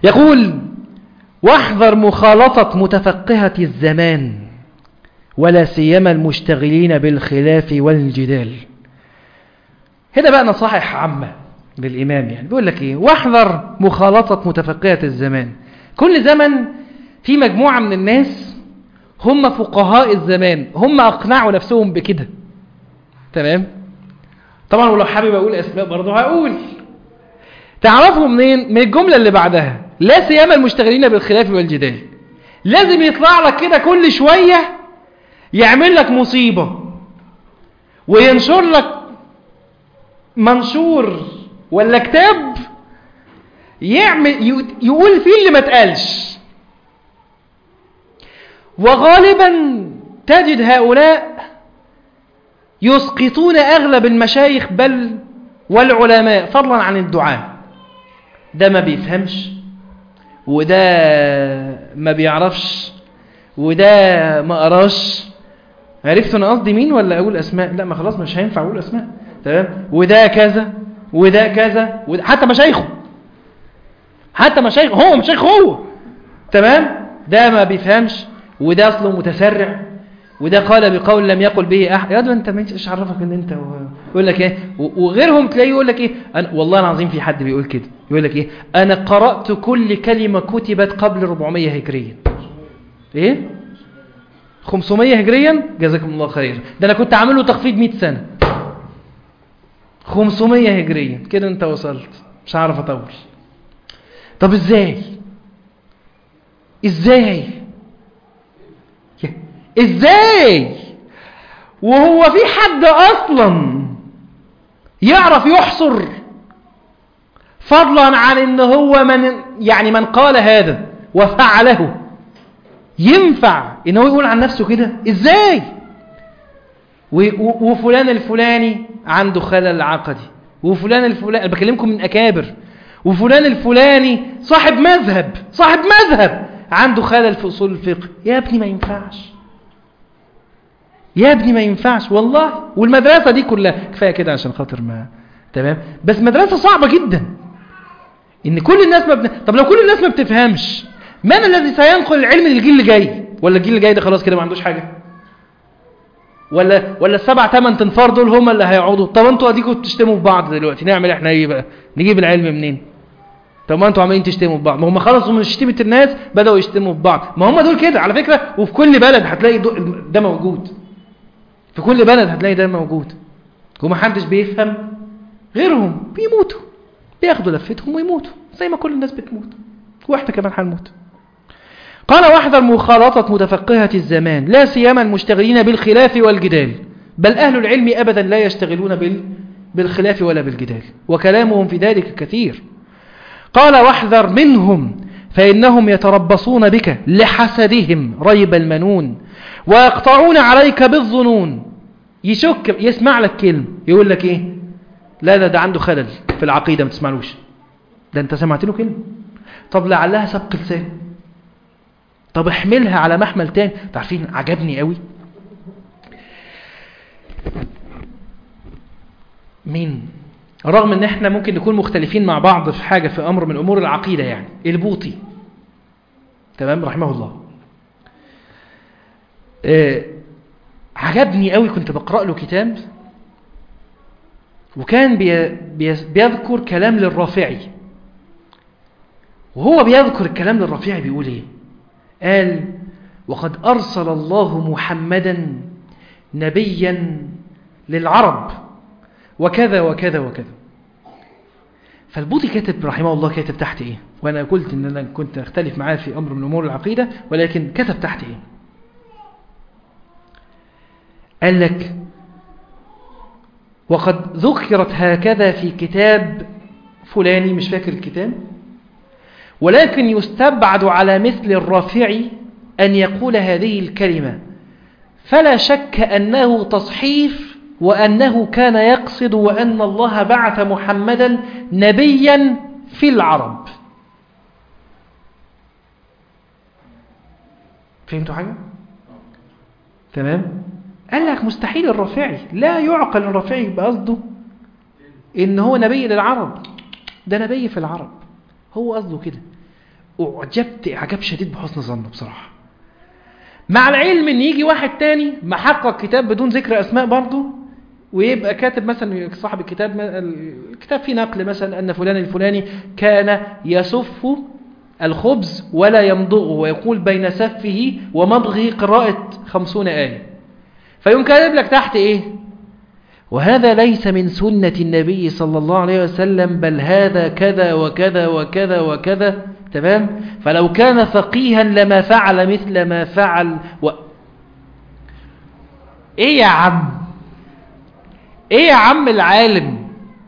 يقول واحذر مخالطة متفقهة الزمان ولا سيما المشتغلين بالخلاف والجدال. هنا بقى نصائح عامة للإمام، يعني بيقول لك إيه؟ واحذر مخالطة متفقهة الزمان. كل زمن في مجموعة من الناس هم فقهاء الزمان، هم أقنعوا نفسهم بكده. تمام؟ طبعا ولو حابب أقول أسماء برضه هقول. تعرفوا منين؟ من الجملة اللي بعدها، لا سيما المشتغلين بالخلاف والجدال. لازم يطلع لك كده كل شوية يعمل لك مصيبة وينشر لك منشور ولا كتاب يقول فيه اللي ما اتقالش. وغالبا تجد هؤلاء يسقطون أغلب المشايخ بل والعلماء فضلا عن الدعاء. ده ما بيفهمش، وده ما بيعرفش، وده ما قراش. عرفتوا انا قصدي مين ولا اقول اسماء؟ لا، ما خلاص مش هينفع اقول اسماء. تمام؟ وده كذا وده كذا حتى مشايخه، هو مشايخ هو. تمام؟ ده ما بيفهمش، وده اصله متسرع، وده قال بقول لم يقل به احد. يا ده انت ما ايش عرفك ان انت يقول لك ايه؟ وغيرهم تلاقيه يقول لك ايه؟ أنا والله العظيم في حد بيقول كده، يقول لك ايه؟ انا قرأت كل كلمة كتبت قبل 400 هجريا. ايه 500 هجريا؟ جزاكم الله خير. ده انا كنت عامل له تخفيض 100 سنة. 500 هجريا كده انت وصلت. مش عارف اطول. طب ازاي وهو في حد اصلا يعرف يحصر، فضلا عن ان هو من قال هذا وفعله ينفع ان هو يقول عن نفسه كده؟ ازاي؟ وفلان الفلاني عنده خلل عقدي، وفلان الفلاني بكلمكم من اكابر، وفلان الفلاني صاحب مذهب عنده خلل في اصول الفقه. يا ابني ما ينفعش والله. والمدرسة دي كلها كفاية كده عشان خاطر ما تمام. بس مدرسة صعبة جدا ان كل الناس طب لو كل الناس ما بتفهمش، من الذي سينقل العلم للجيل اللي جاي؟ ولا الجيل اللي جاي ده خلاص كده ما عندوش حاجة؟ ولا 7-8 تنفار دول هم اللي هيقعدوا؟ طب انتوا اديكوا بتشتموا في بعض دلوقتي، نعمل احنا ايه بقى؟ نجيب العلم منين؟ طب ما انتوا عمالين تشتموا في بعض. ما هم خلصوا من شتيمة الناس بدأوا يشتموا في بعض. ما هم دول كده على فكرة. وفي كل بلد هتلاقي ده موجود. في كل بلد هتلاقي ده موجود. ومحدش بيفهم غيرهم، بيموتوا، بياخدوا لفتهم ويموتوا زي ما كل الناس بتموت، واحنا كمان هنموت. قال واحذر مخالطة متفقهة الزمان لا سيما المشتغلين بالخلاف والجدال، بل أهل العلم أبدا لا يشتغلون بالخلاف ولا بالجدال، وكلامهم في ذلك كثير. قال واحذر منهم فإنهم يتربصون بك لحسدهم ريب المنون، ويقطعون عليك بالظنون. يسمع لك كلمة يقول لك ايه؟ لا ده عنده خلل في العقيدة، ما تسمعلوش. ده انت سمعت له كلمة، طب لعلها سبق لسان، طب احملها على محمل تاني. تعرفين عجبني قوي مين؟ رغم ان احنا ممكن نكون مختلفين مع بعض في حاجة، في امر من امور العقيدة، يعني البوطي، تمام، رحمه الله. عجبني قوي، كنت بقرأ له كتاب وكان بيذكر كلام للرافعي، وهو بيذكر الكلام للرافعي بيقول ايه؟ قال وقد أرسل الله محمدا نبيا للعرب وكذا وكذا وكذا. فالبوطي كاتب رحمه الله، كاتب تحت ايه؟ وانا قلت ان انا كنت اختلف معاه في امر من امور العقيدة، ولكن كتب تحت ايه؟ قال لك وقد ذكرت هكذا في كتاب فلاني، مش فاكر الكتاب، ولكن يستبعد على مثل الرافعي أن يقول هذه الكلمة، فلا شك أنه تصحيف، وأنه كان يقصد وأن الله بعث محمدا نبيا في العرب. فهمتوا حاجة؟ تمام؟ قال لك مستحيل الرافعي، لا يعقل الرافعي بقصده إن هو نبي للعرب، ده نبي في العرب، هو قصده كده. أعجبت إعجاب شديد بحسن ظنه بصراحة. مع العلم ان يجي واحد تاني محقق كتاب بدون ذكر أسماء برضه، ويبقى كاتب مثلا صاحب الكتاب فيه نقل مثلا أن فلان الفلاني كان يسف الخبز ولا يمضغه، ويقول بين سفه ومضغه قراءة 50 آية، فيقوم كاتب لك تحت إيه؟ وهذا ليس من سنة النبي صلى الله عليه وسلم، بل هذا كذا وكذا وكذا وكذا. تمام؟ فلو كان فقيها لما فعل مثل ما فعل ايه يا عم؟ ايه يا عم العالم؟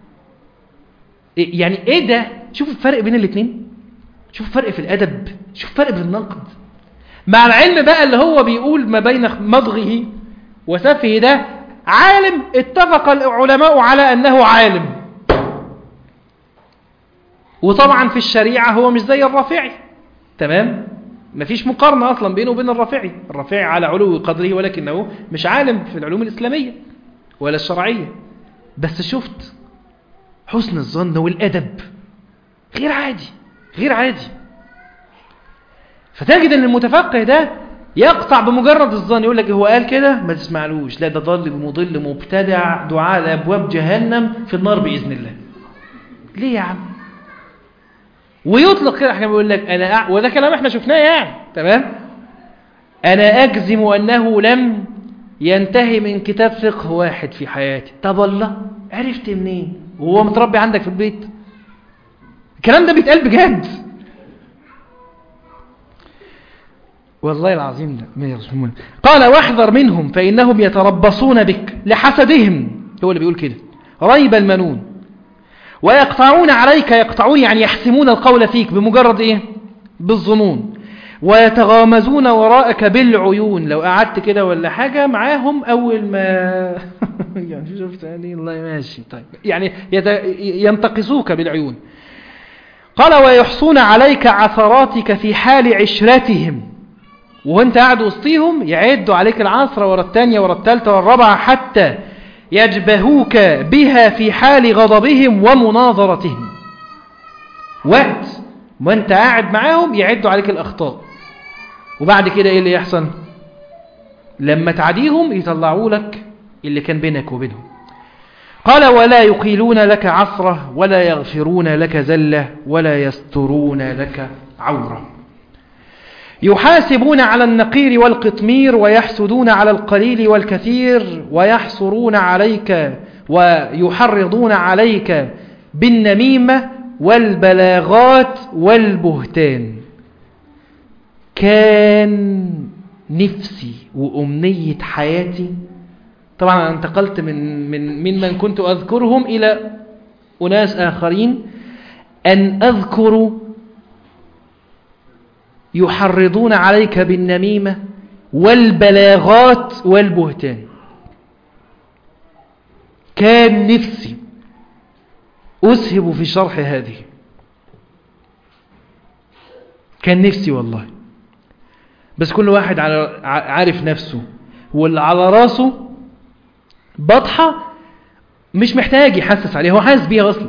يعني ايه ده؟ شوف الفرق بين الاثنين، شوف الفرق في الادب، شوف الفرق في النقد. مع العلم بقى اللي هو بيقول ما بين مضغه وسفه ده عالم، اتفق العلماء على أنه عالم. وطبعا في الشريعة هو مش زي الرافعي. تمام؟ مفيش مقارنة أصلا بينه وبين الرافعي على علو قدره، ولكنه مش عالم في العلوم الإسلامية ولا الشرعية. بس شفت حسن الظن والأدب غير عادي، غير عادي. فتجد أن المتفقه ده يقطع بمجرد الظن، يقول لك هو قال كده ما تسمعلوش، لا ده ضل مضل مبتدع دعاء لأبواب جهنم في النار بإذن الله. ليه يا عم؟ ويطلق كده حاجة بيقول لك وده كلام احنا شفناه يعني. تمام؟ أنا أجزم أنه لم ينتهي من كتاب فقه واحد في حياتي. طب الله عرفت منين؟ وهو متربي عندك في البيت؟ الكلام ده بيتقال بجد والله العظيم ده. قال واحذر منهم فإنهم يتربصون بك لحسدهم، هو اللي بيقول كده، ريب المنون، ويقطعون عليك، يقطعون يعني يحسمون القول فيك بمجرد ايه؟ بالظنون، ويتغامزون وراءك بالعيون. لو قعدت كده ولا حاجة معاهم أول ما يعني شفت يعني الله ماشي طيب، يعني ينتقصوك بالعيون. قال ويحصون عليك عثراتك في حال عشرتهم، وانت قاعد وسطيهم يعدوا عليك العصر ورا الثانية ورا الثالثة ورا الرابعة حتى يجبهوك بها في حال غضبهم ومناظرتهم. وقت وانت قاعد معاهم يعدوا عليك الأخطاء، وبعد كده ايه اللي يحصل؟ لما تعديهم يطلعوا لك اللي كان بينك وبينهم. قال ولا يقيلون لك عثرة ولا يغفرون لك زلة ولا يسترون لك عورة. يحاسبون على النقير والقطمير ويحسدون على القليل والكثير، ويحصرون عليك ويحرضون عليك بالنميمة والبلاغات والبهتان. كان نفسي وأمنية حياتي، طبعا أنا انتقلت من كنت أذكرهم إلى أناس آخرين، أن أذكر يحرضون عليك بالنميمة والبلاغات والبهتان. كان نفسي أسهب في شرح هذه، كان نفسي والله، بس كل واحد عارف نفسه، واللي على راسه بطحة مش محتاج يحسس عليها، هو حاسس بيها أصلا.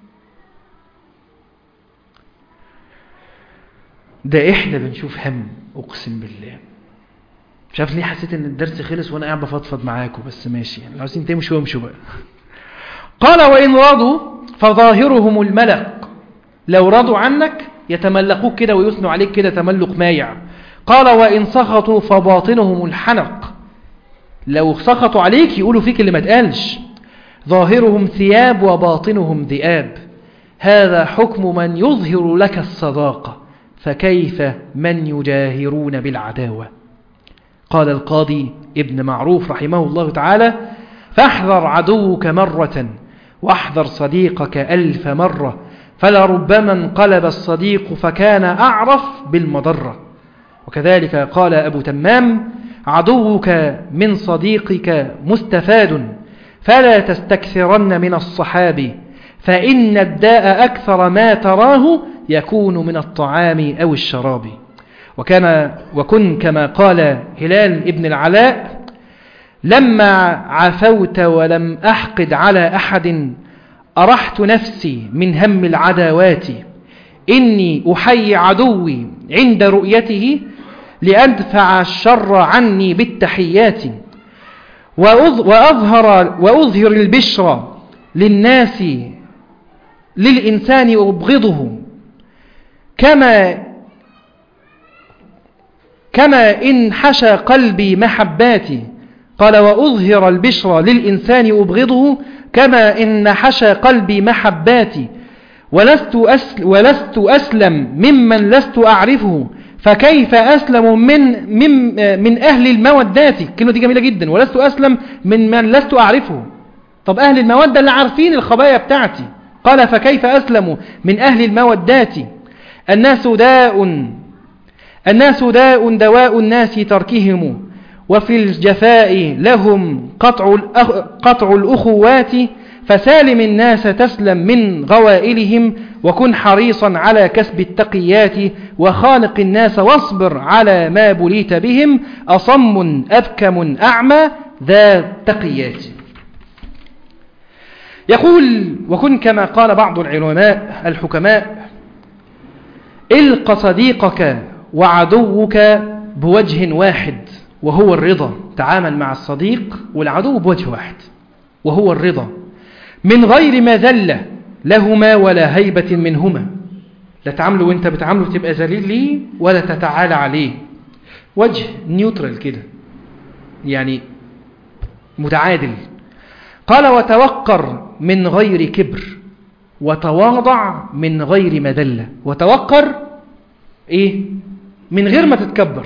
ده إحنا بنشوف هم، أقسم بالله. مش عارف ليه حسيت إن الدرس خلص وأنا قاعد بفضفض معاكم، بس ماشي يعني، عاوزين تمشوا وامشوا بقى. قال وإن رضوا فظاهرهم الملق، لو رضوا عنك يتملقوك كده ويثنوا عليك كده تملق مايع. قال وإن سخطوا فباطنهم الحنق، لو سخطوا عليك يقولوا فيك اللي ما تقالش. ظاهرهم ثياب وباطنهم ذئاب، هذا حكم من يظهر لك الصداقة، فكيف من يجاهرون بالعداوة. قال القاضي ابن معروف رحمه الله تعالى فاحذر عدوك مرة واحذر صديقك 1000 مرة، فلربما انقلب الصديق فكان أعرف بالمضرة. وكذلك قال أبو تمام عدوك من صديقك مستفاد، فلا تستكثرن من الصحاب، فإن الداء أكثر ما تراه يكون من الطعام أو الشراب. وكن كما قال هلال ابن العلاء لما عفوت ولم أحقد على أحد أرحت نفسي من هم العداوات، إني أحيي عدوي عند رؤيته لأدفع الشر عني بالتحيات وأظهر البشرى للناس للإنسان أبغضه كما إن حشى قلبي محباتي. قال وأظهر البشرى للإنسان أبغضه كما إن حشى قلبي محباتي ولست أسلم ممن لست أعرفه فكيف أسلم من أهل المودات. الكلمة دي جميلة جدا. ولست أسلم من لست أعرفه. طب أهل المودة اللي عارفين الخبايا بتاعتي. قال فكيف أسلم من أهل المودات. الناس داء دواء الناس تركهم وفي الجفاء لهم قطع الأخوات فسالم الناس تسلم من غوائلهم وكن حريصا على كسب التقيات وخالق الناس واصبر على ما بليت بهم أصم أبكم أعمى ذا تقيات. يقول وكن كما قال بعض العلماء الحكماء الق صديقك وعدوك بوجه واحد وهو الرضا. تعامل مع الصديق والعدو بوجه واحد وهو الرضا من غير مذلة لهما ولا هيبة منهما. لا تعامله وانت بتعامله تبقى ذليل ليه ولا تتعالى عليه. وجه نيوترال كده يعني متعادل. قال وتوقر من غير كبر وتواضع من غير مذلة. وتوقر ايه من غير ما تتكبر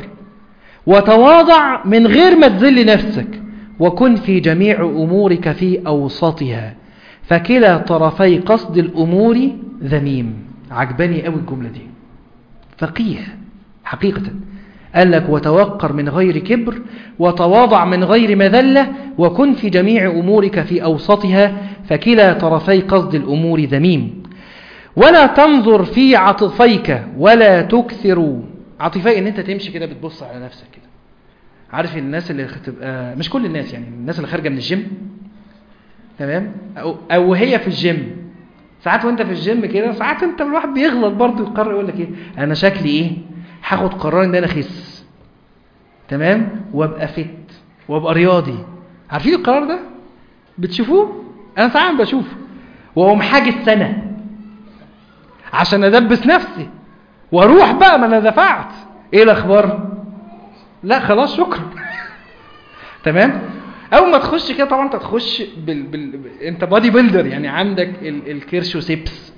وتواضع من غير ما تذل نفسك وكن في جميع أمورك في أوسطها فكلا طرفي قصد الأمور ذميم. عجباني قوي الجملة دي فقيه حقيقة. قال لك وتوقر من غير كبر وتواضع من غير مذلة وكن في جميع أمورك في أوسطها فكلا طرفي قصد الأمور ذميم. ولا تنظر في عطفيك ولا تكثر. عطفي ان انت تمشي كده بتبص على نفسك كده. عارف الناس اللي تبقى مش كل الناس يعني الناس اللي خارجه من الجيم تمام او هي في الجيم ساعات وانت في الجيم كده ساعات انت الواحد بيغلط برضه يقرر يقول لك ايه انا شكلي ايه هاخد قرار ان انا اخس تمام وابقى فت وابقى رياضي. عارفين القرار ده بتشوفوه؟ انا ساعات بشوفه واقوم حاجز سنه عشان ادبس نفسي واروح بقى ما انا دفعت. ايه الاخبار؟ لا خلاص شكرا تمام. اول ما تخش كده طبعا انت تخش انت بادي بيلدر يعني عندك الكرش وسيبس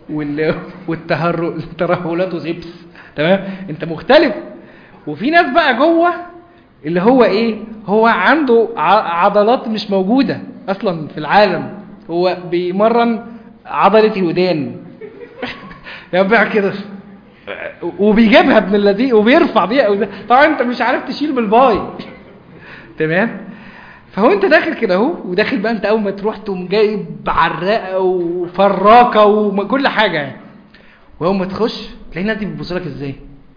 والترهلات وسيبس تمام. انت مختلف. وفي ناس بقى جوه اللي هو ايه هو عنده عضلات مش موجودة اصلا في العالم. هو بيمرن عضلة الودان يبقى كده وبيجيبها ابن الذي وبيرفع بيها طبعا انت مش عارف تشيل بالباي تمام. فهو انت داخل كده اهو وداخل بقى انت اول ما تروح تقوم جايب عراقه وفراكه وكل حاجه يعني. واول ما تخش تلاقي الناس دي بتبص لك ازاي.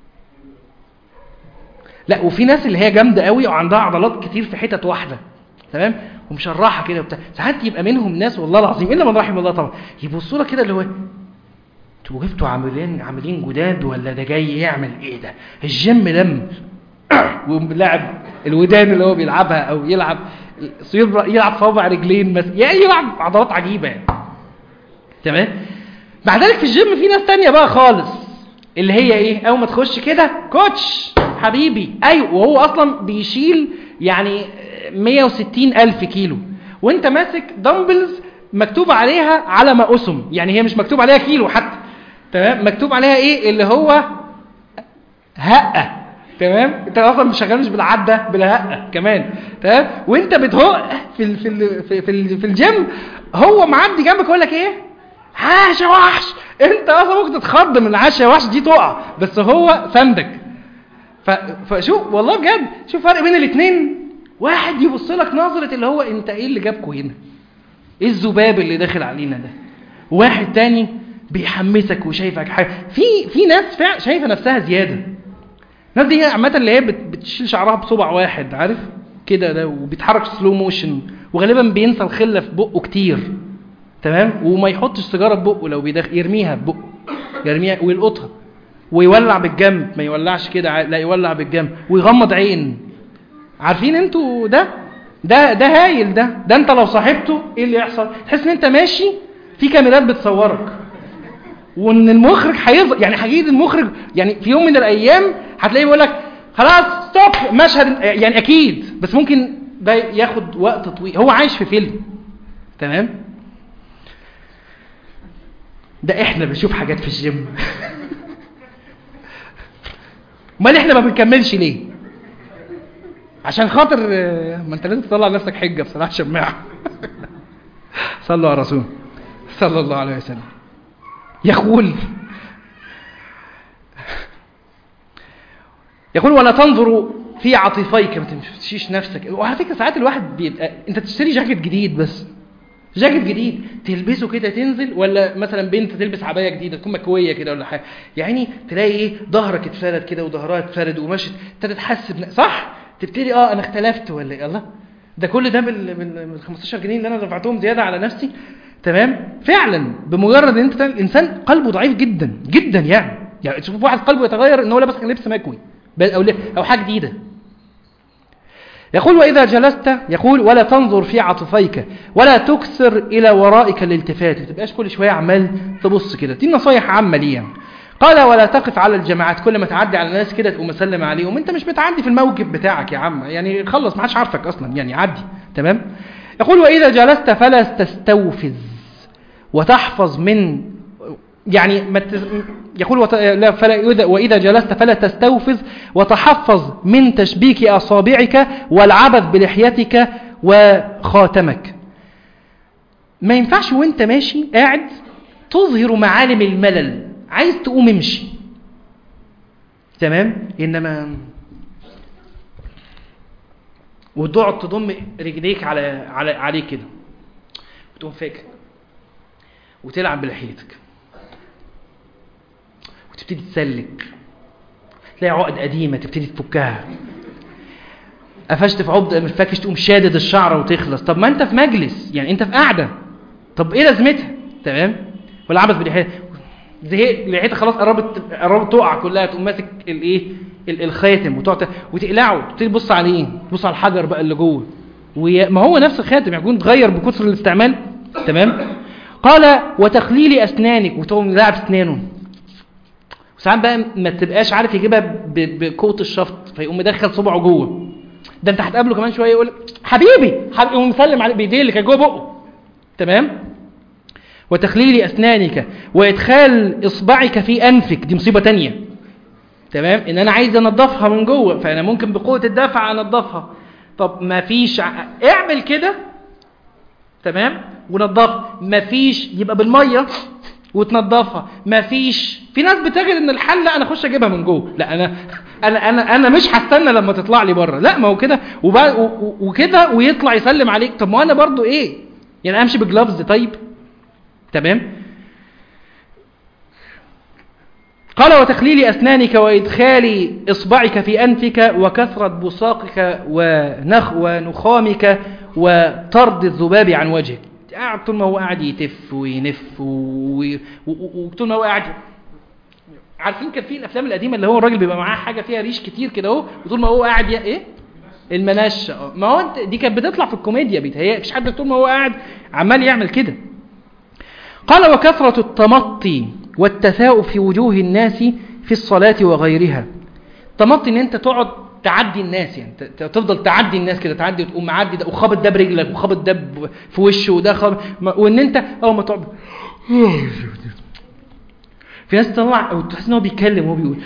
لا وفي ناس اللي هي جامده قوي وعندها عضلات كتير في حتت واحده تمام ومشرحه كده وبتاع. ساعات يبقى منهم ناس والله العظيم الا من رحم الله طبعا يبصوا لك كده اللي هو انتوا جبتوا عاملين جداد ولا ده جاي يعمل ايه ده الجيم لم ولاعب الودان اللي هو بيلعبها او يلعب صوابع رجلين مثلا يعني يلعب عضلات عجيبه يعني تمام. بعد ذلك في الجيم في ناس تانية بقى خالص اللي هي ايه اول ما تخش كده كوتش حبيبي ايوه وهو اصلا بيشيل يعني 160,000 كيلو وانت ماسك دمبلز مكتوب عليها على ما اسم يعني هي مش مكتوب عليها كيلو حتى تمام مكتوب عليها ايه اللي هو هقه تمام. انت اصلا مش شغال مش بالعده بالهقه كمان تمام. وانت بتهق في الجيم هو معدي جنبك يقول لك ايه عاش يا وحش. انت اصلا ممكن تتخض من العاش يا وحش دي تقع بس هو سندك. فشوف والله بجد شوف فرق بين الاثنين. واحد يبص لك نظره اللي هو انت ايه اللي جابكوا هنا ايه الذباب اللي داخل علينا ده. واحد تاني بيحمسك وشايفك حاجه. في ناس شايفه نفسها زياده. الناس دي عامه اللي هي بتشيل شعرها بصبع واحد عارف كده ده وبيتحرك سلو موشن وغالبا بينسى الخله في بقه كتير تمام وما يحطش سيجاره في بقه لو يرميها في بقه يرميها ويلقطها، ويولع بالجنب، ما يولعش كده، لا يولع بالجنب، ويغمض عين. عارفين انتوا ده هايل. ده انت لو صاحبته ايه اللي يحصل؟ تحس ان انت ماشي في كاميرات بتصورك، وان المخرج يعني هيجي المخرج يعني في يوم من الايام هتلاقيه بيقول لك خلاص ستوب مشهد، يعني اكيد، بس ممكن ده ياخد وقت طويل، هو عايش في فيلم. تمام؟ ده احنا بنشوف حاجات في الجيم. امال احنا ما بنكملش ليه؟ عشان خاطر ما انت لازم تطلع نفسك حجه بصراحه شماعه. صلوا على الرسول صلى الله عليه وسلم. يقول ولا تنظروا في عاطفيك، ما تمشيش نفسك. وعلى فكره ساعات الواحد بيبقى انت تشتري جاكيت جديد، بس جاكيت جديد تلبسه كده تنزل، ولا مثلا بنت تلبس عبايه جديده تكون مكويه كده ولا حاجه، يعني تلاقي ايه ظهرك اتفرد كده وظهرها اتفرد ومشت، تتحسب صح، تبتدي انا اختلفت ولا ايه؟ الله، ده كل ده بال 15 جنيه اللي انا دفعتهم زياده على نفسي. تمام؟ فعلا بمجرد ان انت الانسان قلبه ضعيف جدا جدا، يعني تشوف واحد قلبه يتغير ان هو لابس لبس مكوي او حاجه جديده. يقول وإذا جلست، يقول ولا تنظر في عاطفيك ولا تكثر إلى ورائك الالتفات، ما تبقاش كل شوية عمال تبص كده. دي نصايح عامة ليه يعني. قال ولا تقف على الجماعات، كل ما تعدي على الناس كده تقوم مسلم عليهم، انت مش بتعدي في الموقف بتاعك يا عم، يعني خلص ما حدش عارفك اصلا، يعني عدي. تمام؟ يقول واذا جلست فلا تستوفز وتحفظ من، يعني يقول وإذا جلست فلا تستوفز وتحفظ من تشبيك أصابعك والعبث بلحيتك وخاتمك. ما ينفعش وانت ماشي قاعد تظهر معالم الملل، عايز تقوم امشي. تمام؟ إنما وتقعد تضم رجليك عليه كده وتقوم فاكر وتلعب بلحيتك وتبتدي تسلك، تلاقي عقد قديمة تبتدي تفكها، قفشت في عقد مش فاكش تقوم شادد الشعر وتخلص. طب ما انت في مجلس، يعني انت في قاعدة، طب ايه لازمتها؟ تمام؟ ولا عبث باللحية، زهقت لحيتك خلاص قربت تقع كلها، تقوم ماسك الايه الخاتم وتقعد وتقلعه، تبتدي تبص عليه، تبص على الحجر بقى اللي جوه، ما هو نفس الخاتم يكون اتغير بكثر الاستعمال. تمام؟ قال وتخليل اسنانك، وتقوم لاعب اسنانه، وساعات بقى ما تبقاش عارف يجيبها بقوه الشفط، فيقوم مدخل صبعه جوه. ده انت هتقابله كمان شويه يقول حبيبي يقوم مسلم عليه بايديه اللي كان جوه بقه. تمام؟ وتخليل اسنانك وادخال اصبعك في انفك، دي مصيبه تانية. تمام؟ ان انا عايز انضفها من جوه، فانا ممكن بقوه الدفع انضفها. طب ما فيش اعمل كده. تمام؟ ونضفها. ما فيش يبقى بالميه وتنضفها. ما فيش، في ناس بتجد ان الحل لا انا اخش اجيبها من جوه، لا انا مش هستنى لما تطلع لي بره، لا ما هو كده وكده ويطلع يسلم عليك. طب ما انا برضو ايه يعني، امشي بجلافز طيب؟ تمام؟ قال وتخليل اسنانك وادخال اصبعك في انفك وكثرة بصاقك ونخامك وطرد الذباب عن وجهك. قاعد طول ما هو قاعد يتف وينف وطول ما هو قاعد. عارفين كان في الافلام القديمه اللي هو الراجل بيبقى معاه حاجه فيها ريش كتير كده اهو، وطول ما هو قاعد ايه المنشه. ما هو دي كانت بتطلع في الكوميديا، بيتهيأ مفيش حد طول ما هو قاعد عمال يعمل كده. قال وكثرة التمطي والتثاؤب في وجوه الناس في الصلاة وغيرها. تمطي ان انت تقعد تعدي الناس، يعني تفضل تعدي الناس كده، تعدي وتقوم معدي ده وخابط ده برجلك وخابط ده في وشه وده خابط، وان انت اول ما تقعد في ناس تطلع وتحس ان هو بيتكلم وهو بيقول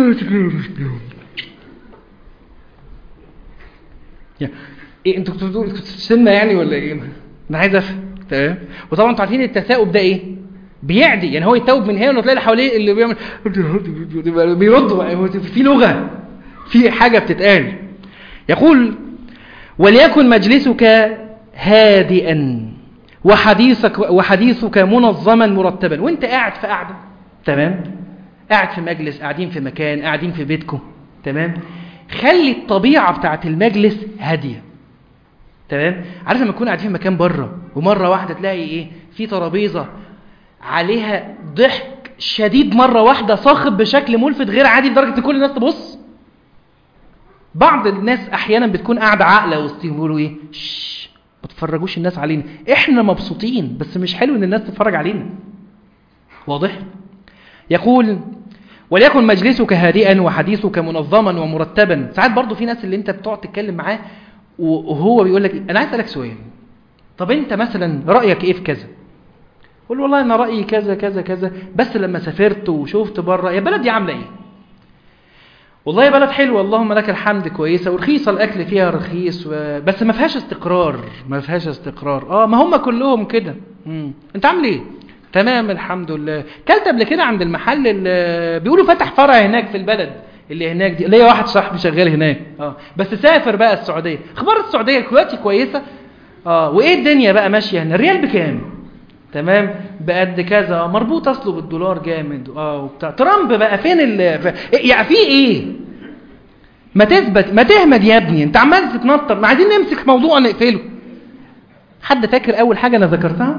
يعني ايه انتوا كنتوا بتستنى يعني ولا ايه؟ انا عايز افهم. تمام؟ وطبعا انتوا عارفين التثاؤب ده ايه؟ بيعدي، يعني هو يتوب من هنا وتلاقي اللي حواليه اللي بيعمل بيردوا بقى، في لغه، في حاجه بتتقال. يقول وليكن مجلسك هادئا وحديثك منظما مرتبا. وانت قاعد في قاعده، تمام؟ قاعد في مجلس، قاعدين في مكان، قاعدين في بيتكم، تمام؟ خلي الطبيعه بتاعت المجلس هاديه. تمام؟ عارف لما تكون قاعدين في مكان بره ومره واحده تلاقي ايه في ترابيزه عليها ضحك شديد مرة واحدة، صاخب بشكل ملفت غير عادي لدرجة ان كل الناس تبص. بعض الناس احيانا بتكون قاعدة عاقلة وسطهم بيقولوا ايه، ما تفرجوش الناس علينا، احنا مبسوطين بس مش حلو ان الناس تتفرج علينا. واضح؟ يقول وليكن مجلسك هادئا وحديثك منظما ومرتبا. ساعات برضو في ناس اللي انت بتقعد تتكلم معاه وهو بيقول لك انا عايز اسالك سؤال، طب انت مثلا رايك ايه في كذا؟ قول والله انا رايي كذا كذا كذا، بس لما سافرت وشفت بره يا بلدي عامله ايه، والله بلد حلوه اللهم لك الحمد، كويسه ورخيصه، الاكل فيها رخيص بس ما فيهاش استقرار، ما فيهاش استقرار. ما هم كلهم كده. انت عامل ايه؟ تمام الحمد لله. كلت قبل كده عند المحل اللي بيقولوا فتح فرع هناك في البلد اللي هناك دي؟ ليا واحد صاحبي شغال هناك بس سافر بقى السعوديه. اخبار السعوديه دلوقتي كويسه؟ وايه الدنيا بقى ماشيه هنا؟ الريال بكام؟ تمام بقد كذا، مربوط اصله بالدولار جامد وبتاع. ترامب بقى فين يعني في ايه؟ ما تثبت، ما تهمد يا ابني، انت عمال تتنطط. ما عايزين نمسك موضوع نقفله. حد فاكر اول حاجه انا ذكرتها؟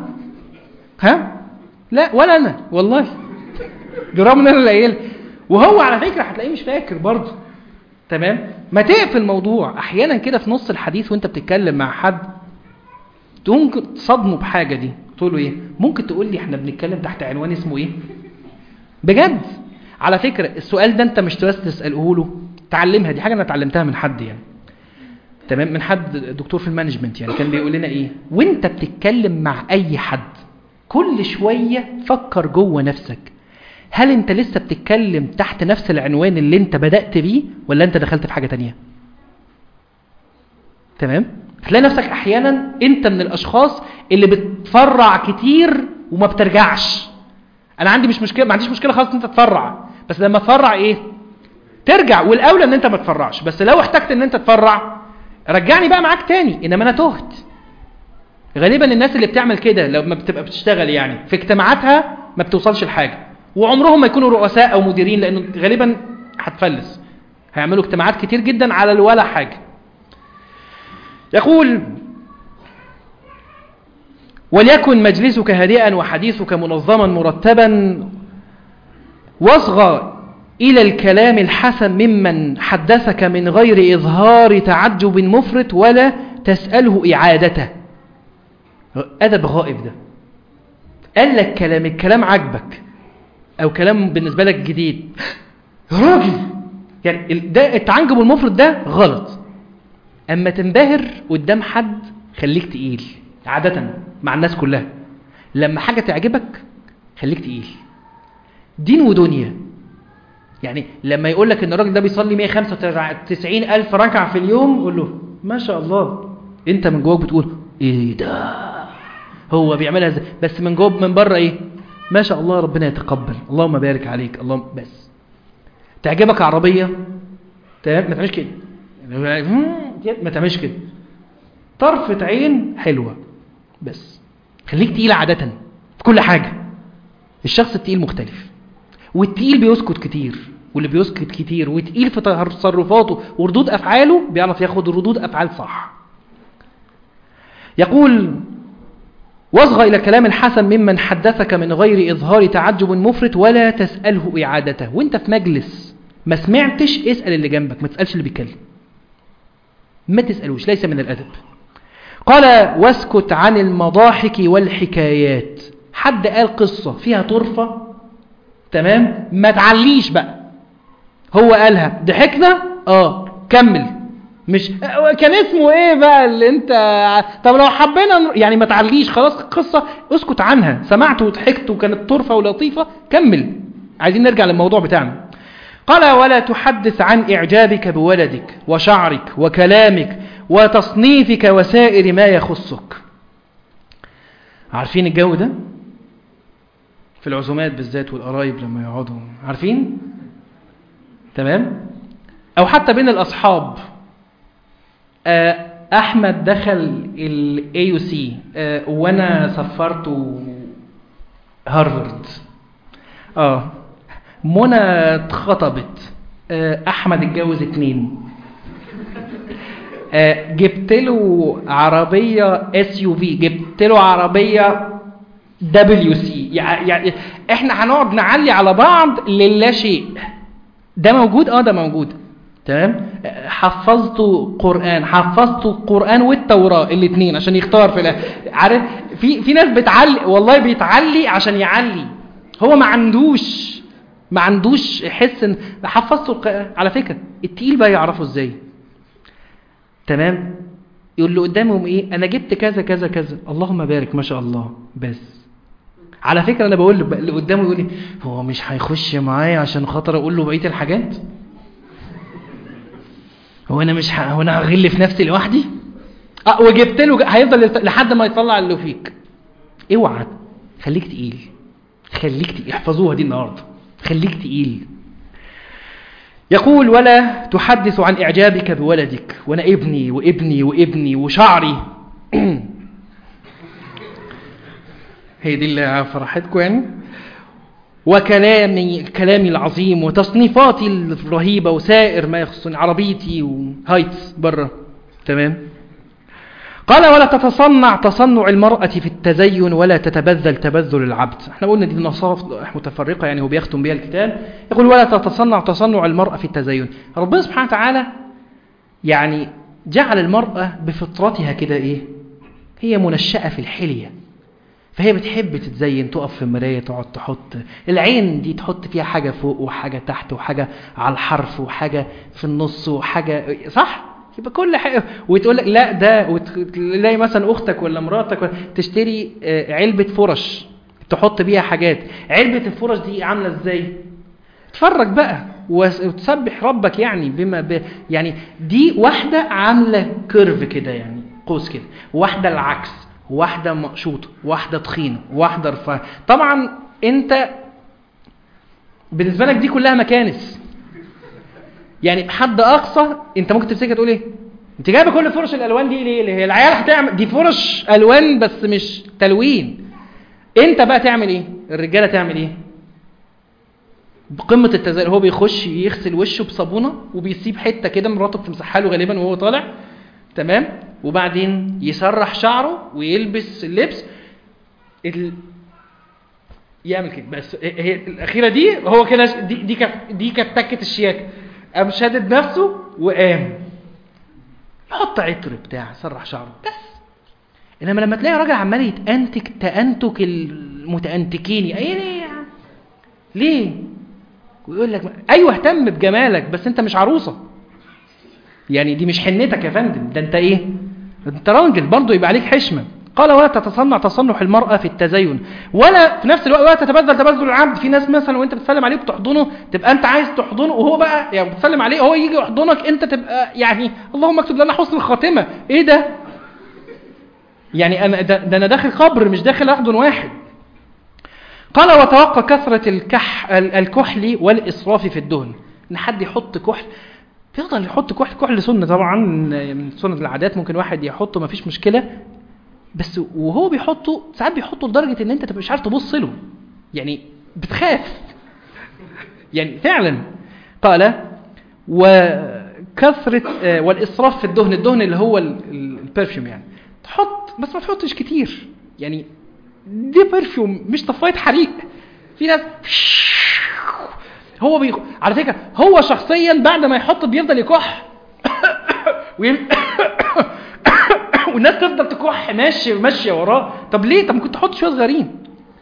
لا ولا انا والله، برغم ان انا اللي قايلها، وهو على فكره هتلاقيه مش فاكر برضه. تمام، ما تقفل الموضوع. احيانا كده في نص الحديث وانت بتتكلم مع حد ممكن تصدمه بحاجه دي، تقول له ايه؟ ممكن تقول لي احنا بنتكلم تحت عنوان اسمه ايه؟ بجد على فكره السؤال ده انت مش بس تساله له، تعلمها. دي حاجه انا اتعلمتها من حد يعني، تمام، من حد دكتور في المانجمنت يعني، كان بيقول لنا ايه، وانت بتتكلم مع اي حد كل شويه فكر جوه نفسك، هل انت لسه بتتكلم تحت نفس العنوان اللي انت بدأت بيه ولا انت دخلت في حاجه تانية؟ تمام، هتلاقي نفسك احيانا انت من الاشخاص اللي بتفرع كتير وما بترجعش. انا عندي مش مشكله، ما عنديش مشكله خالص ان انت تفرع، بس لما تفرع ايه؟ ترجع. والاولى ان انت ما تفرعش، بس لو احتجت ان انت تفرع رجعني بقى معاك تاني. انما انا تهت. غالبا الناس اللي بتعمل كده لما بتبقى بتشتغل يعني في اجتماعاتها ما بتوصلش لحاجه، وعمرهم ما يكونوا رؤساء او مديرين، لانه غالبا هتفلس، هيعملوا اجتماعات كتير جدا على ولا حاجه. يقول وليكن مجلسك هادئا وحديثك منظما مرتبا، واصغى إلى الكلام الحسن ممن حدثك من غير إظهار تعجب مفرط ولا تسأله إعادته. أدب غائب ده. قال لك الكلام عجبك أو كلام بالنسبة لك جديد، يا راجل يعني ده التعجب المفرط ده غلط. أما تنبهر قدام حد خليك تقيل. عادة مع الناس كلها لما حاجة تعجبك خليك تقيل. دين ودنيا يعني، لما يقول لك ان الراجل ده بيصلي 195,000 ركعة في اليوم، قول له ما شاء الله. انت من جواك بتقول ايه ده، هو بيعملها ازاي؟ بس من جوه من بره ايه؟ ما شاء الله، ربنا يتقبل، اللهم بارك عليك، اللهم. بس تعجبك عربية تمام، ما تعملش كده، ما تعملش كده، طرفة عين حلوة، بس خليك تقيل عادة في كل حاجة. الشخص التقيل مختلف، والتقيل بيسكت كتير، واللي بيسكت كتير وتقيل في تصرفاته وردود أفعاله بيعرف ياخد ردود أفعال صح. يقول واصغى إلى كلام الحسن ممن حدثك من غير إظهار تعجب مفرط ولا تسأله إعادته. وانت في مجلس ما سمعتش اسأل اللي جنبك، ما تسألش اللي بيتكلم، ما تسألوش، ليس من الأدب. قال واسكت عن المضاحك والحكايات. حد قال قصة فيها طرفة تمام، ما تعليش بقى، هو قالها ضحكنا كمل. مش كان اسمه ايه بقى اللي انت، طب لو حبينا يعني ما تعليش، خلاص القصة اسكت عنها، سمعت وضحكت وكانت طرفة ولطيفة، كمل. عايزين نرجع للموضوع بتاعنا. قال ولا تحدث عن إعجابك بولدك وشعرك وكلامك وتصنيفك وسائر ما يخصك. عارفين الجو ده في العزومات بالذات والقرايب لما يقعدوا، عارفين تمام، او حتى بين الاصحاب. احمد دخل AUC وانا سفرته هارفارد. منى اتخطبت، احمد اتجوز 2. جبت له عربية SUV، جبت له عربية WC. يعني احنا هنقعد نعلي على بعض للا شيء. ده موجود، ده موجود. تمام. حفظت القرآن والتوراة الاثنين عشان يختار في عارف في ناس بتعلي، والله بيتعلي عشان يعلي، هو ما عندوش حس ان حفظت على فكرة. التقيل بقى يعرفه ازاي؟ تمام. يقول له قدامهم ايه؟ انا جبت كذا كذا كذا، اللهم بارك ما شاء الله. بس على فكرة انا بقول له اللي قدامه يقول لي هو مش هيخش معايا عشان خاطر اقول له بقية الحاجات؟ هو انا مش هو انا هغل في نفسي لوحدي؟ وجبت له هيفضل لحد ما يطلع اللي فيك. اوعى، خليك تقيل. احفظوها دي النهارده، خليك تقيل. يقول ولا تحدث عن إعجابك بولدك، وأنا ابني وابني وابني وشعري. هي دي اللي فرحتكم يعني. كلامي العظيم وتصنيفاتي الرهيبة وسائر ما يخصني، عربيتي وهايتس برا. تمام. قال ولا تتصنع تصنع المرأة في التزين ولا تتبذل تبذل العبد. احنا قلنا دي نصارف متفرقة يعني، هو بيختم بها الكتاب. يقول ولا تتصنع تصنع المرأة في التزين. ربنا سبحانه وتعالى يعني جعل المرأة بفطرتها كده ايه، هي منشأة في الحلية، فهي بتحب تتزين، تقف في المراية، تقعد تحط العين دي، تحط فيها حاجة فوق وحاجة تحت وحاجة على الحرف وحاجة في النص وحاجة، صح؟ يبقى كل حاجة. وتقول لك لا ده، وتلاقي مثلا اختك ولا مراتك تشتري علبة فرش تحط بيها حاجات. علبة الفرش دي عاملة ازاي؟ تفرج بقى وتسبح ربك يعني يعني دي واحدة عاملة كيرف كده يعني قوس كده، واحدة العكس، واحدة مقشوطة، واحدة تخينة، واحدة رفيعة. طبعا انت بالنسبة لك دي كلها مكانس يعني. بحد اقصى انت ممكن تمسكها تقول ايه؟ انت جايبه كل فرش الالوان دي ليه؟ هي العيال هتعمل دي فرش الوان بس مش تلوين. انت بقى تعمل ايه؟ الرجاله تعمل ايه؟ بقمه التزين، هو بيخش يغسل وشه بصابونه وبيسيب حته كده مراته بتمسحها له غالبا وهو طالع، تمام، وبعدين يسرح شعره ويلبس اللبس يعمل كده. بس هي الاخيره دي هو كده، دي كانت تكه الشياكه. قام شادد نفسه وقام يحط عطر بتاع، سرح شعره بس. انما لما تلاقي راجل عمال يتأنتك تأنتك المتأنتكين، ليه؟ ويقول لك ايوه اهتم بجمالك بس انت مش عروسه يعني، دي مش حنتك يا فندم، ده انت ايه؟ انت راجل برضه، يبقى عليك حشمه. قال ولا تتصنع تصنع المرأة في التزين ولا في نفس الوقت ولا تتبذل تبذل العبد. في ناس مثلا وانت بتسلم عليه بتحضنه تبقى انت عايز تحضنه، وهو بقى يعني بتسلم عليه هو يجي يحضنك انت تبقى يعني اللهم اكتب لنا حسن الخاتمة. ايه ده يعني؟ انا ده انا داخل قبر مش داخل احضن واحد. قال وتوقع كثرة الكحل والإسراف في الدهن. ان حد يحط كحل، يفضل يحط كحل سنة طبعا من سنة العادات، ممكن واحد يحطه ما فيش مشكلة، بس وهو بيحطه ساعات بيحطه لدرجة ان انت تبقى مش عارف تبص له يعني، بتخاف يعني فعلا. قال وكثرة والإسراف في الدهن اللي هو البرفيوم يعني، تحط بس ما تحطش كتير يعني، دي برفيوم مش طفاية حريق. في ناس هو على فكرة هو شخصيا بعد ما يحط بيفضل يكح والناس تفضل تكح ماشية وراه. طب ليه؟ طب ممكن تحط شوية صغيرين.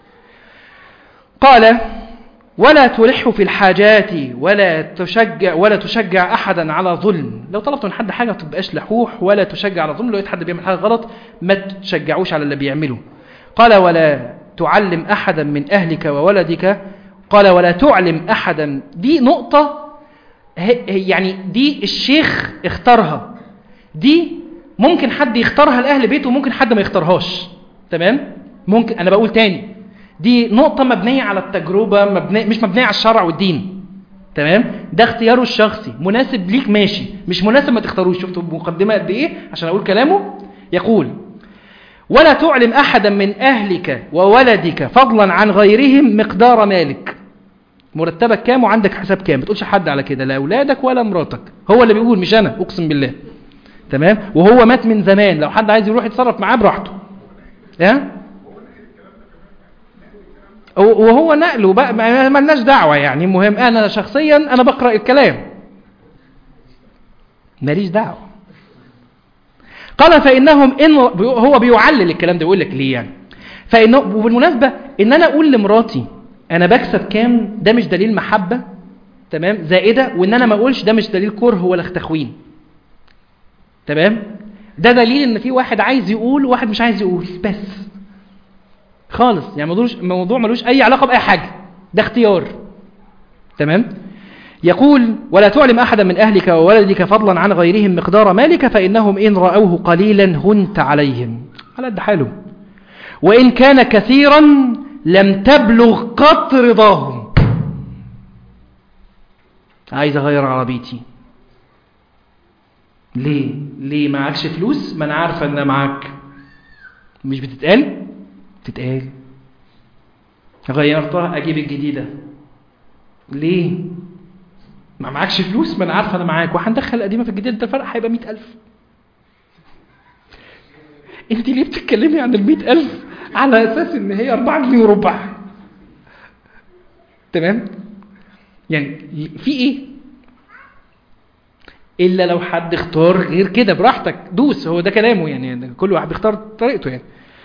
قال ولا تلح في الحاجات ولا تشجع أحدا على ظلم. لو طلبت من حد حاجة ما تبقاش لحوح، ولا تشجع على ظلم. لو لقيت حد بيعمل حاجة غلط ما تشجعوش على اللي بيعمله. قال ولا تعلم أحدا من أهلك وولدك. قال ولا تعلم أحدا. دي نقطة يعني دي الشيخ اختارها، دي ممكن حد يختارها لأهل بيته وممكن حد ما يختارهاش. تمام؟ ممكن. أنا بقول تاني، دي نقطة مبنية على التجربة، مش مبنية على الشرع والدين. تمام؟ ده اختياره الشخصي، مناسب ليك ماشي، مش مناسب ما تختاروش. شفتوا مقدمة قد ايه عشان اقول كلامه؟ يقول ولا تعلم أحدا من أهلك وولدك فضلا عن غيرهم مقدار مالك. مرتبك كام وعندك حساب كام؟ ما تقولش حد على كده، لا أولادك ولا مراتك. هو اللي بيقول مش أنا، أقسم بالله. تمام؟ وهو مات من زمان، لو حد عايز يروح يتصرف معاه براحته. وهو نقله بقى ما لناش دعوة يعني. المهم أنا شخصيا أنا بقرأ الكلام ماليش دعوة. قال فإنهم هو بيعلل الكلام ده، يقول لك ليه يعني. فإنه وبالمناسبة إن أنا أقول لمراتي أنا بكسب كام ده مش دليل محبة تمام زائدة، وإن أنا ما أقولش ده مش دليل كره ولا تخوين تمام. ده دليل إن في واحد عايز يقول وواحد مش عايز يقول بس خالص يعني. الموضوع ملوش أي علاقة بأي حاجة، ده اختيار تمام. يقول ولا تعلم أحدا من أهلك وولدك فضلا عن غيرهم مقدار مالك فإنهم إن رأوه قليلا هنت عليهم على قد حالهم، وإن كان كثيرا لم تبلغ قط رضاهم. عايز أغير عربيتي ليه معكش فلوس؟ ما أنا عارفة أن معك. مش بتتقال؟ تتقال. غيرتها أجيب الجديدة. ليه؟ ما معكش فلوس؟ ما أنا عارفة أنا معاك. وهندخل القديمة في الجديدة، أنت الفرق هيبقى 100,000. أنت ليه بتتكلمي عن 100,000 على أساس إن هي 4 جنيه وربع؟ تمام؟ يعني في إيه؟ إلا لو حد اختار غير كده براحتك دوس، هو ده كلامه يعني كل واحد بيختار طريقته يعني.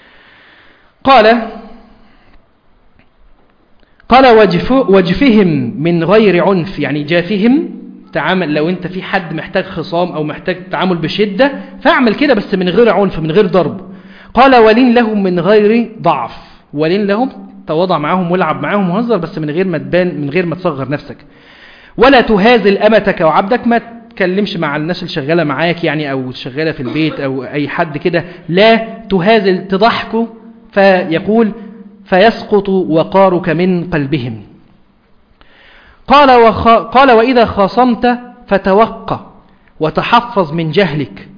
قال وجفهم من غير عنف، يعني جافهم تعامل. لو انت في حد محتاج خصام او محتاج تعامل بشدة فاعمل كده بس من غير عنف من غير ضرب. قال ولين لهم من غير ضعف، ولين لهم تواضع معهم والعب معهم وهزر بس من غير ما تبان، من غير ما تصغر نفسك. ولا تهازل أمتك وعبدك، ما تكلمش مع الناس اللي شغالة معاك يعني او شغالة في البيت او اي حد كده، لا تهازل تضحكوا. فيقول فيسقط وقارك من قلبهم. قال وإذا خاصمت فتوقع وتحفظ من جهلك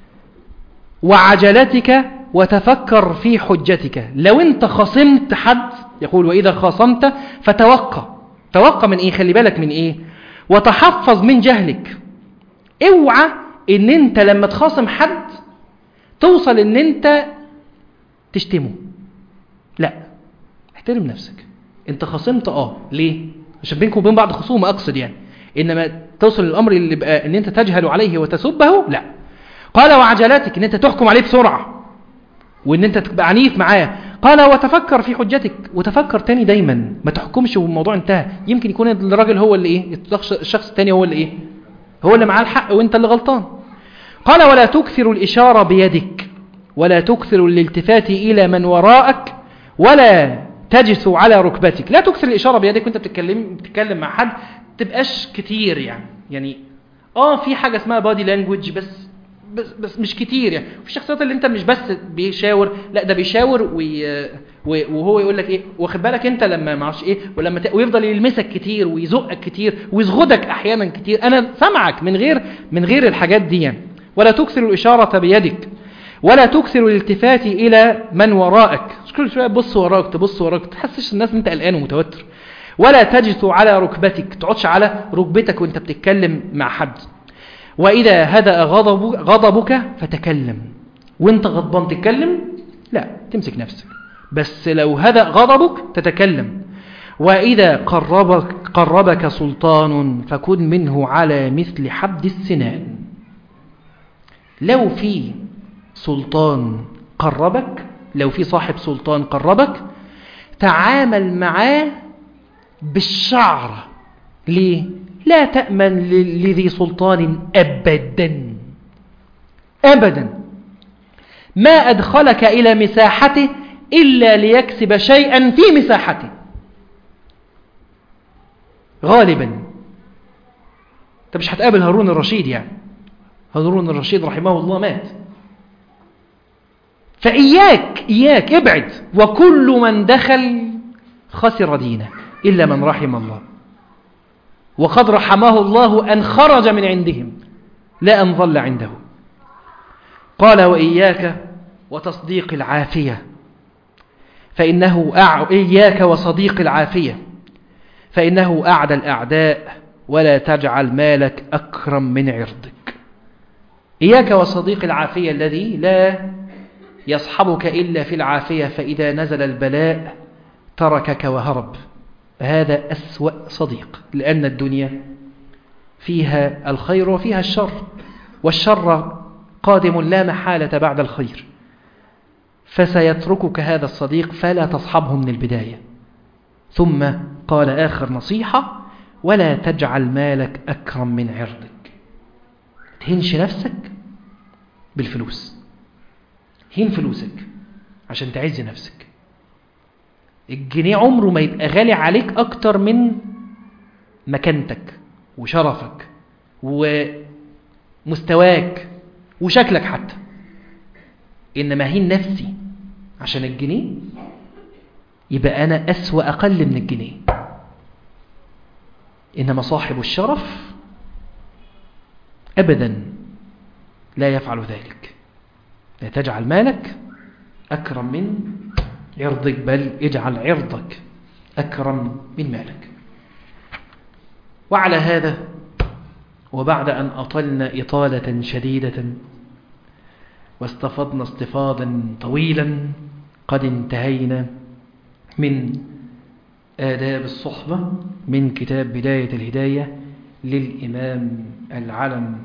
وعجلتك وتفكر في حجتك. لو انت خاصمت حد، يقول وإذا خاصمت توقع من ايه؟ خلي بالك من ايه؟ وتحفظ من جهلك. اوعى ان انت لما تخاصم حد توصل ان انت تشتمه، لا، احترم نفسك. انت خاصمت ليه؟ عشان بينكم وبين بعض خصومه اقصد يعني، انما توصل للامر اللي يبقى ان انت تجهل عليه وتسبه، لا. قال وعجلاتك، ان انت تحكم عليه بسرعه وان انت تبقى عنيف معاه. قال وتفكر في حجتك، وتفكر تاني دايما، ما تحكمش والموضوع انتهى. يمكن يكون الراجل هو اللي ايه، الشخص التاني هو اللي ايه، هو اللي معاه الحق وانت اللي غلطان. قال ولا تكثر الاشاره بيدك ولا تكثر الالتفات الى من وراءك ولا تجث على ركبتك. لا تكثر الإشارة بيدك وانت بتتكلم مع حد، تبقاش كتير يعني في حاجة اسمها بادي لانجويج بس مش كتير يعني. في الشخصيات اللي انت مش بس بيشاور، لا ده بيشاور وهو يقول لك ايه، واخد بالك انت لما ما اعرفش ايه، ولما ويفضل يلمسك كتير ويزقك كتير ويزغدك احيانا كتير. انا سامعك من غير الحاجات دي يعني. ولا تكثر الإشارة بيدك ولا تكثر الالتفات إلى من وراءك، مش كل شوية تبص وراك تحسش الناس ان انت قلقان ومتوتر. ولا تجث على ركبتك، تقعدش على ركبتك وانت بتتكلم مع حد. وإذا هدأ غضبك فتكلم، وانت غضبان تتكلم؟ لا، تمسك نفسك. بس لو هدأ غضبك تتكلم. وإذا قربك سلطان فكن منه على مثل حبد السنان. لو في سلطان قربك، لو في صاحب سلطان قربك، تعامل معاه بالشعر. ليه؟ لا تأمن لذي سلطان أبدا. ما أدخلك إلى مساحته إلا ليكسب شيئا في مساحته غالبا. انت مش هتقابل هارون الرشيد يعني، هارون الرشيد رحمه الله مات. فإياك ابعد. وكل من دخل خسر دينه إلا من رحم الله، وقد رحمه الله أن خرج من عندهم لا أن ظل عنده. قال وإياك وتصديق العافية إياك وصديق العافية فإنه أعدى الأعداء ولا تجعل مالك أكرم من عرضك. إياك وصديق العافية الذي لا يصحبك إلا في العافية، فإذا نزل البلاء تركك وهرب، هذا أسوأ صديق، لأن الدنيا فيها الخير وفيها الشر، والشر قادم لا محالة بعد الخير، فسيتركك هذا الصديق فلا تصحبه من البداية. ثم قال آخر نصيحة: ولا تجعل مالك أكرم من عرضك. تهنش نفسك بالفلوس، هين فلوسك عشان تعز نفسك. الجنيه عمره ما يبقى غالي عليك أكتر من مكانتك وشرفك ومستواك وشكلك حتى. إنما هين نفسي عشان الجنيه، يبقى أنا أسوأ أقل من الجنيه. إنما صاحب الشرف أبدا لا يفعل ذلك. لا تجعل مالك أكرم من عرضك، بل اجعل عرضك أكرم من مالك. وعلى هذا، وبعد أن أطلنا إطالة شديدة واستفضنا استفاضا طويلا، قد انتهينا من آداب الصحبة من كتاب بداية الهداية للإمام العلم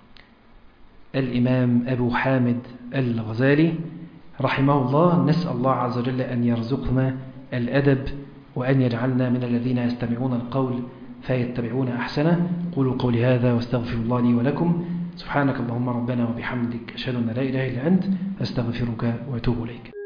الإمام أبو حامد الغزالي رحمه الله. نسأل الله عز وجل أن يرزقنا الأدب، وأن يجعلنا من الذين يستمعون القول فيتبعون أحسنه. قولوا قولي هذا واستغفر الله لي ولكم. سبحانك اللهم ربنا وبحمدك، أشهد أن لا إله إلا أنت، أستغفرك وأتوب إليك.